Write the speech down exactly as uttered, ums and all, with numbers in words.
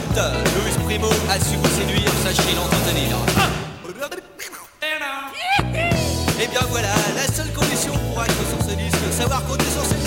Louis Primo a su vous séduire, sachez l'entretenir. Et bien voilà, la seule condition pour être sur ce disque, savoir compter sur ses